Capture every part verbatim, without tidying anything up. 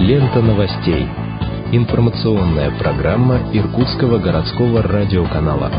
Лента новостей. Информационная программа Иркутского городского радиоканала.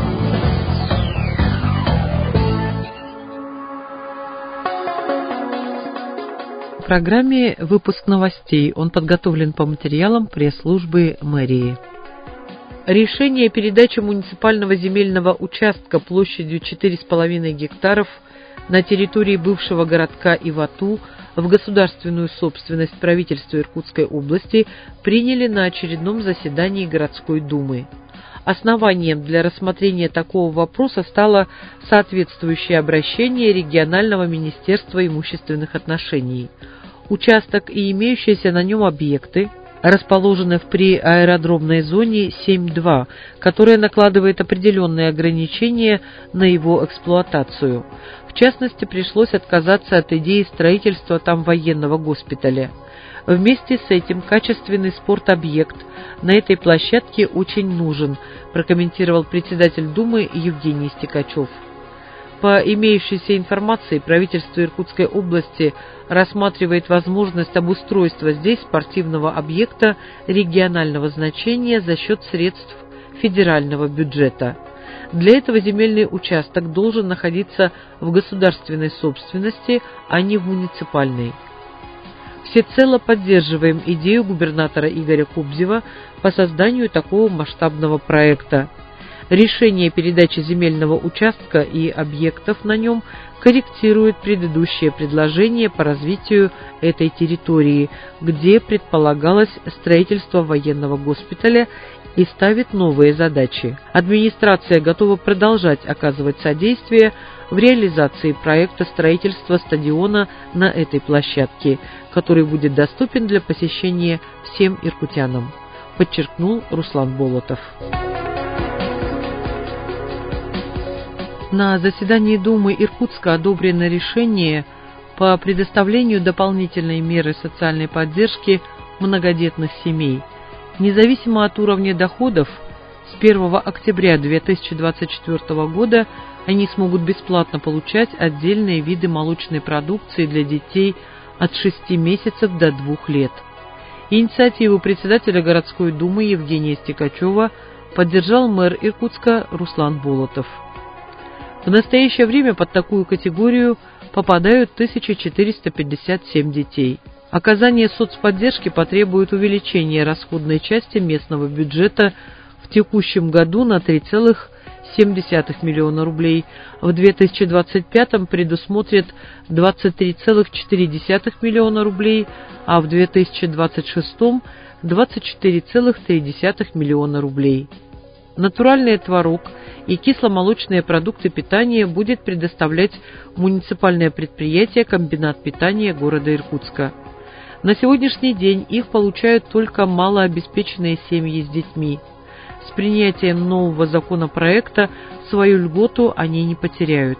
В программе выпуск новостей. Он подготовлен по материалам пресс-службы мэрии. Решение о передаче муниципального земельного участка площадью четыре с половиной гектаров на территории бывшего городка Ивату в государственную собственность правительства Иркутской области приняли на очередном заседании городской думы. Основанием для рассмотрения такого вопроса стало соответствующее обращение регионального министерства имущественных отношений. Участок и имеющиеся на нем объекты расположены в приаэродромной зоне семь-два, которая накладывает определенные ограничения на его эксплуатацию. В частности, пришлось отказаться от идеи строительства там военного госпиталя. Вместе с этим качественный спортобъект на этой площадке очень нужен, прокомментировал председатель Думы Евгений Стекачев. По имеющейся информации, правительство Иркутской области рассматривает возможность обустройства здесь спортивного объекта регионального значения за счет средств федерального бюджета. Для этого земельный участок должен находиться в государственной собственности, а не в муниципальной. Всецело поддерживаем идею губернатора Игоря Кобзева по созданию такого масштабного проекта. Решение передачи земельного участка и объектов на нем корректирует предыдущее предложение по развитию этой территории, где предполагалось строительство военного госпиталя, и ставит новые задачи. Администрация готова продолжать оказывать содействие в реализации проекта строительства стадиона на этой площадке, который будет доступен для посещения всем иркутянам, подчеркнул Руслан Болотов. На заседании Думы Иркутска одобрено решение по предоставлению дополнительной меры социальной поддержки многодетных семей. Независимо от уровня доходов, с первого октября две тысячи двадцать четвёртого года они смогут бесплатно получать отдельные виды молочной продукции для детей от шести месяцев до двух лет. Инициативу председателя городской думы Евгения Стекачева поддержал мэр Иркутска Руслан Болотов. В настоящее время под такую категорию попадают тысяча четыреста пятьдесят семь детей. Оказание соцподдержки потребует увеличения расходной части местного бюджета в текущем году на три целых семь десятых миллиона рублей, в две тысячи двадцать пятом предусмотрит двадцать три целых четыре десятых миллиона рублей, а в две тысячи двадцать шестом двадцать четыре целых три десятых миллиона рублей. Натуральный творог и кисломолочные продукты питания будет предоставлять муниципальное предприятие «Комбинат питания» города Иркутска. На сегодняшний день их получают только малообеспеченные семьи с детьми. С принятием нового законопроекта свою льготу они не потеряют.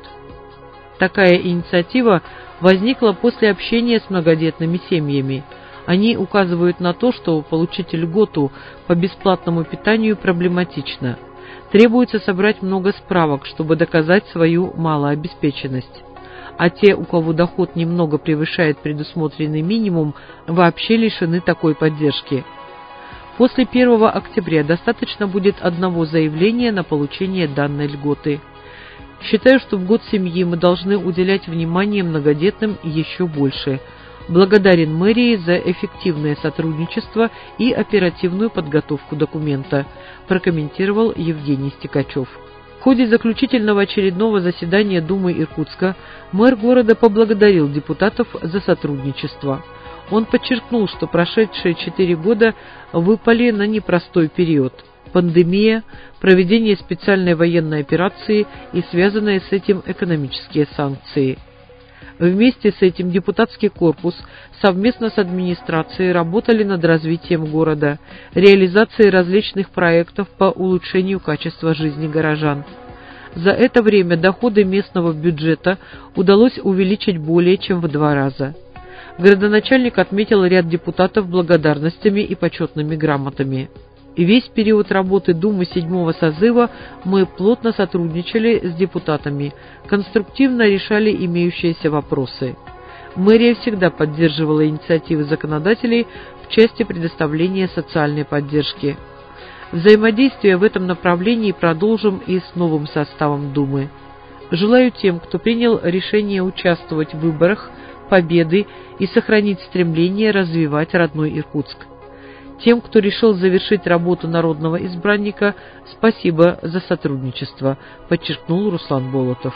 Такая инициатива возникла после общения с многодетными семьями. Они указывают на то, что получить льготу по бесплатному питанию проблематично. Требуется собрать много справок, чтобы доказать свою малообеспеченность. А те, у кого доход немного превышает предусмотренный минимум, вообще лишены такой поддержки. После первого октября достаточно будет одного заявления на получение данной льготы. Считаю, что в год семьи мы должны уделять внимание многодетным еще больше. Благодарен мэрии за эффективное сотрудничество и оперативную подготовку документа, прокомментировал Евгений Стекачев. В ходе заключительного очередного заседания Думы Иркутска мэр города поблагодарил депутатов за сотрудничество. Он подчеркнул, что прошедшие четыре года выпали на непростой период. Пандемия, проведение специальной военной операции и связанные с этим экономические санкции. Вместе с этим депутатский корпус совместно с администрацией работали над развитием города, реализацией различных проектов по улучшению качества жизни горожан. За это время доходы местного бюджета удалось увеличить более чем в два раза. Городоначальник отметил ряд депутатов благодарностями и почетными грамотами. Весь период работы Думы седьмого созыва мы плотно сотрудничали с депутатами, конструктивно решали имеющиеся вопросы. Мэрия всегда поддерживала инициативы законодателей в части предоставления социальной поддержки. Взаимодействие в этом направлении продолжим и с новым составом Думы. Желаю тем, кто принял решение участвовать в выборах, победы и сохранить стремление развивать родной Иркутск. Тем, кто решил завершить работу народного избранника, спасибо за сотрудничество, подчеркнул Руслан Болотов.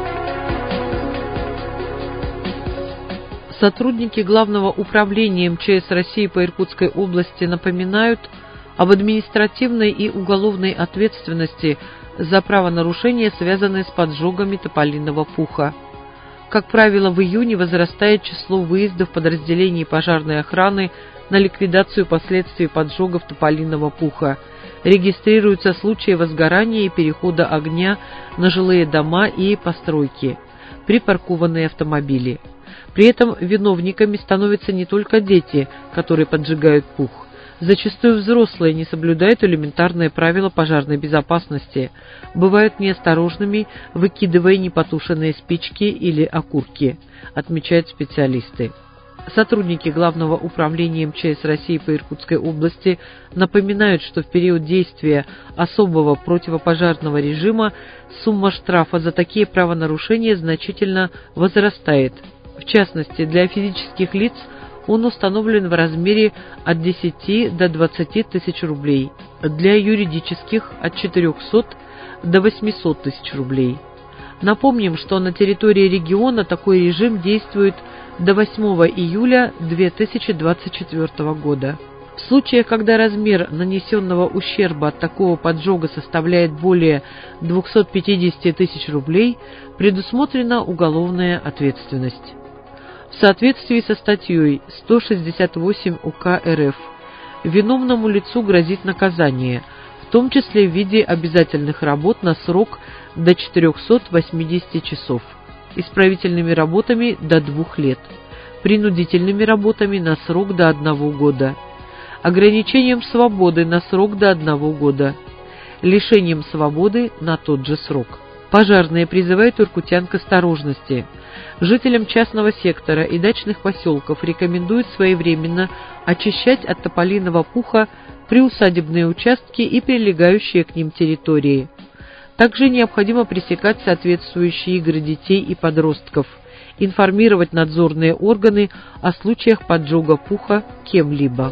Сотрудники Главного управления эм че эс России по Иркутской области напоминают об административной и уголовной ответственности за правонарушения, связанные с поджогами тополиного пуха. Как правило, в июне возрастает число выездов подразделений пожарной охраны на ликвидацию последствий поджогов тополиного пуха. Регистрируются случаи возгорания и перехода огня на жилые дома и постройки, припаркованные автомобили. При этом виновниками становятся не только дети, которые поджигают пух. Зачастую взрослые не соблюдают элементарные правила пожарной безопасности, бывают неосторожными, выкидывая непотушенные спички или окурки, отмечают специалисты. Сотрудники Главного управления эм че эс России по Иркутской области напоминают, что в период действия особого противопожарного режима сумма штрафа за такие правонарушения значительно возрастает. В частности, для физических лиц он установлен в размере от десяти до двадцати тысяч рублей, для юридических – от четырехсот до восьмисот тысяч рублей. Напомним, что на территории региона такой режим действует до восьмого июля две тысячи двадцать четвёртого года. В случаях, когда размер нанесенного ущерба от такого поджога составляет более двухсот пятидесяти тысяч рублей, предусмотрена уголовная ответственность. В соответствии со статьей сто шестьдесят восемь УК эр эф виновному лицу грозит наказание, в том числе в виде обязательных работ на срок до четырехсот восьмидесяти часов, исправительными работами до двух лет, принудительными работами на срок до одного года, ограничением свободы на срок до одного года, лишением свободы на тот же срок. Пожарные призывают иркутян к осторожности. Жителям частного сектора и дачных поселков рекомендуют своевременно очищать от тополиного пуха приусадебные участки и прилегающие к ним территории. Также необходимо пресекать соответствующие игры детей и подростков, информировать надзорные органы о случаях поджога пуха кем-либо.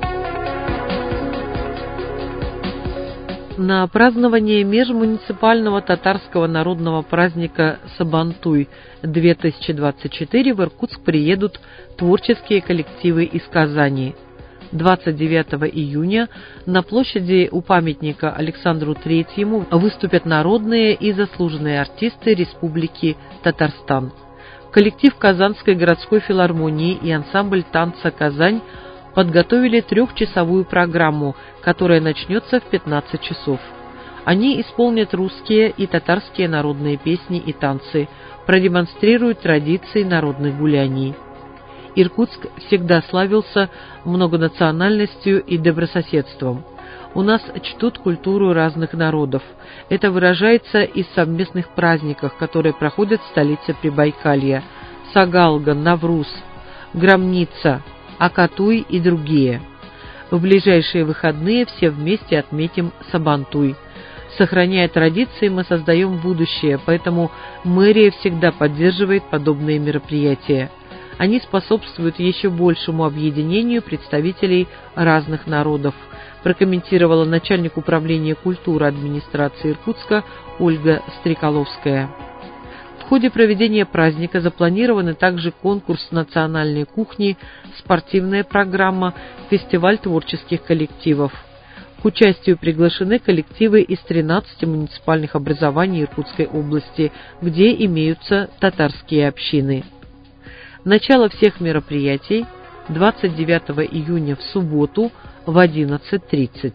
На празднование межмуниципального татарского народного праздника Сабантуй две тысячи двадцать четыре в Иркутск приедут творческие коллективы из Казани. двадцать девятого июня на площади у памятника Александру Третьему выступят народные и заслуженные артисты Республики Татарстан. Коллектив Казанской городской филармонии и ансамбль танца «Казань» подготовили трехчасовую программу, которая начнется в пятнадцать часов. Они исполнят русские и татарские народные песни и танцы, продемонстрируют традиции народных гуляний. Иркутск всегда славился многонациональностью и добрососедством. У нас чтут культуру разных народов. Это выражается и в совместных праздниках, которые проходят в столице Прибайкалья: Сагалга, Навруз, Громница, Акатуй и другие. В ближайшие выходные все вместе отметим Сабантуй. Сохраняя традиции, мы создаем будущее, поэтому мэрия всегда поддерживает подобные мероприятия. Они способствуют еще большему объединению представителей разных народов, прокомментировала начальник управления культуры администрации Иркутска Ольга Стрекаловская. В ходе проведения праздника запланированы также конкурс национальной кухни, спортивная программа, фестиваль творческих коллективов. К участию приглашены коллективы из тринадцати муниципальных образований Иркутской области, где имеются татарские общины. Начало всех мероприятий двадцать девятого июня в субботу в одиннадцать тридцать.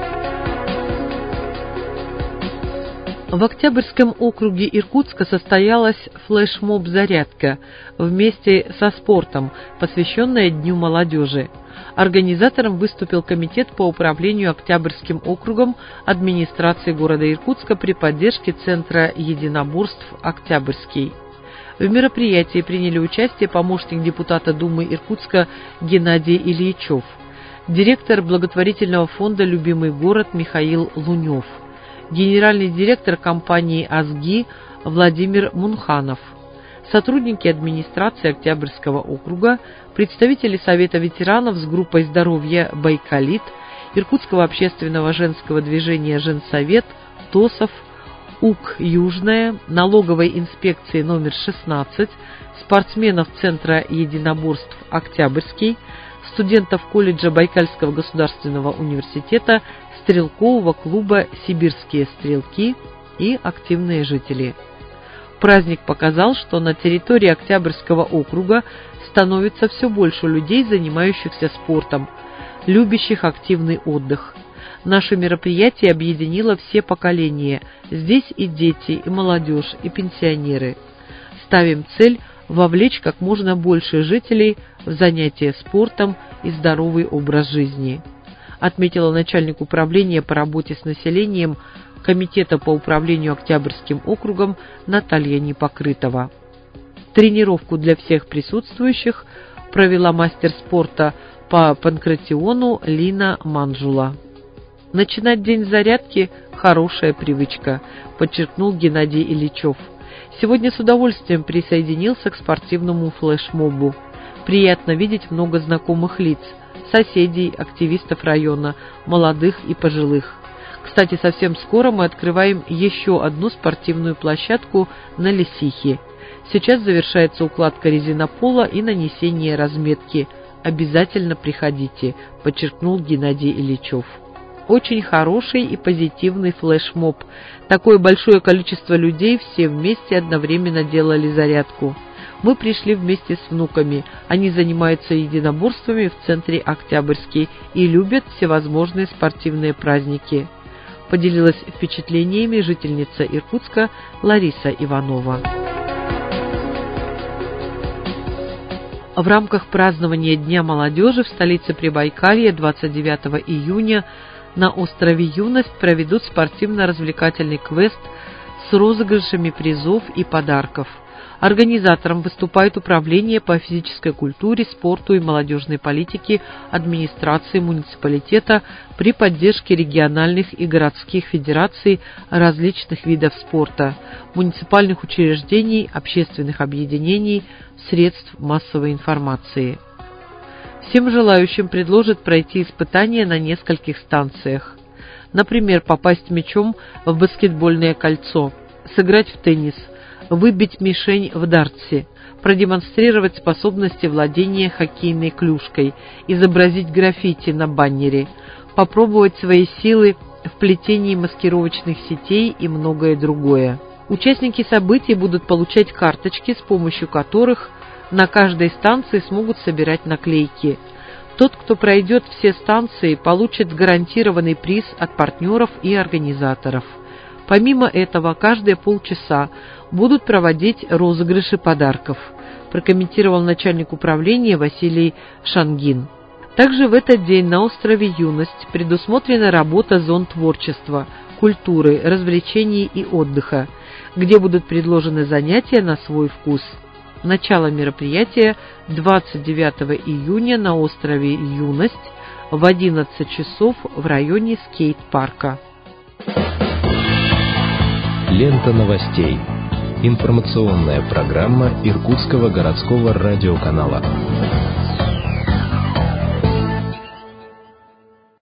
В Октябрьском округе Иркутска состоялась флешмоб-зарядка вместе со спортом, посвященная Дню молодежи. Организатором выступил комитет по управлению Октябрьским округом администрации города Иркутска при поддержке Центра единоборств «Октябрьский». В мероприятии приняли участие помощник депутата Думы Иркутска Геннадий Ильичев, директор благотворительного фонда «Любимый город» Михаил Лунев, генеральный директор компании «Азги» Владимир Мунханов, сотрудники администрации Октябрьского округа, представители Совета ветеранов с группой здоровья «Байкалит», Иркутского общественного женского движения «Женсовет», ТОСов, УК «Южная», налоговой инспекции номер шестнадцать, спортсменов Центра единоборств «Октябрьский», студентов колледжа Байкальского государственного университета, стрелкового клуба «Сибирские стрелки» и активные жители. Праздник показал, что на территории Октябрьского округа становится все больше людей, занимающихся спортом, любящих активный отдых. Наше мероприятие объединило все поколения. Здесь и дети, и молодежь, и пенсионеры. Ставим цель вовлечь как можно больше жителей в занятия спортом и здоровый образ жизни, отметила начальник управления по работе с населением Комитета по управлению Октябрьским округом Наталья Непокрытова. Тренировку для всех присутствующих провела мастер спорта по панкратиону Лина Манжула. Начинать день зарядки – хорошая привычка, подчеркнул Геннадий Ильичев. Сегодня с удовольствием присоединился к спортивному флешмобу. Приятно видеть много знакомых лиц, соседей, активистов района, молодых и пожилых. Кстати, совсем скоро мы открываем еще одну спортивную площадку на Лисихе. Сейчас завершается укладка резинопола и нанесение разметки. Обязательно приходите, подчеркнул Геннадий Ильичев. Очень хороший и позитивный флешмоб. Такое большое количество людей все вместе одновременно делали зарядку. Мы пришли вместе с внуками. Они занимаются единоборствами в центре Октябрьский и любят всевозможные спортивные праздники. Поделилась впечатлениями жительница Иркутска Лариса Иванова. В рамках празднования Дня молодежи в столице Прибайкалья двадцать девятого июня на острове Юность проведут спортивно-развлекательный квест с розыгрышами призов и подарков. Организатором выступает Управление по физической культуре, спорту и молодежной политике администрации муниципалитета при поддержке региональных и городских федераций различных видов спорта, муниципальных учреждений, общественных объединений, средств массовой информации. Всем желающим предложат пройти испытания на нескольких станциях. Например, попасть мячом в баскетбольное кольцо, сыграть в теннис, выбить мишень в дартсе, продемонстрировать способности владения хоккейной клюшкой, изобразить граффити на баннере, попробовать свои силы в плетении маскировочных сетей и многое другое. Участники событий будут получать карточки, с помощью которых на каждой станции смогут собирать наклейки. Тот, кто пройдет все станции, получит гарантированный приз от партнеров и организаторов. Помимо этого, каждые полчаса будут проводить розыгрыши подарков, прокомментировал начальник управления Василий Шангин. Также в этот день на острове Юность предусмотрена работа зон творчества, культуры, развлечений и отдыха, где будут предложены занятия на свой вкус. Начало мероприятия двадцать девятого июня на острове Юность в одиннадцать часов в районе скейт-парка. Лента новостей. Информационная программа Иркутского городского радиоканала.